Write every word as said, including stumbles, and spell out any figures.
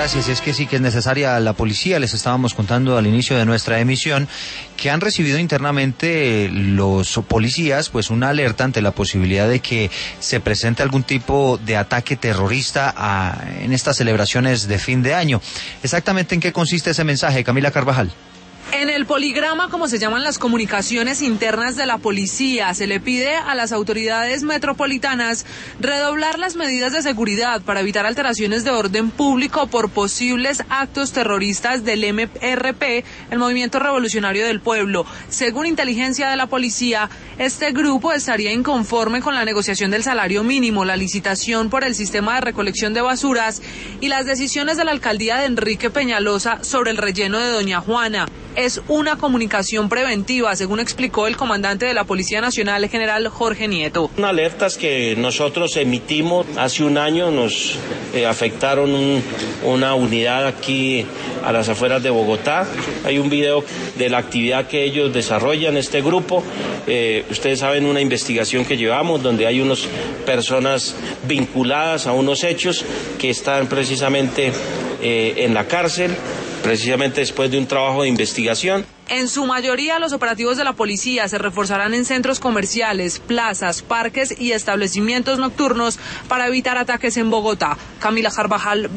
Gracias, es que sí que es necesaria la policía. Les estábamos contando al inicio de nuestra emisión que han recibido internamente los policías pues una alerta ante la posibilidad de que se presente algún tipo de ataque terrorista a, en estas celebraciones de fin de año. ¿Exactamente en qué consiste ese mensaje, Camila Carvajal? En el poligrama, como se llaman las comunicaciones internas de la policía, se le pide a las autoridades metropolitanas redoblar las medidas de seguridad para evitar alteraciones de orden público por posibles actos terroristas del M R P, el Movimiento Revolucionario del Pueblo. Según inteligencia de la policía, este grupo estaría inconforme con la negociación del salario mínimo, la licitación por el sistema de recolección de basuras y las decisiones de la alcaldía de Enrique Peñalosa sobre el relleno de Doña Juana. Es una comunicación preventiva, según explicó el comandante de la Policía Nacional, el general Jorge Nieto. Alertas que nosotros emitimos hace un año nos eh, afectaron un, una unidad aquí a las afueras de Bogotá. Hay un video de la actividad que ellos desarrollan, este grupo. Eh, ustedes saben una investigación que llevamos donde hay unas personas vinculadas a unos hechos que están precisamente eh, en la cárcel, precisamente después de un trabajo de investigación. En su mayoría, los operativos de la policía se reforzarán en centros comerciales, plazas, parques y establecimientos nocturnos para evitar ataques en Bogotá. Camila Carvajal.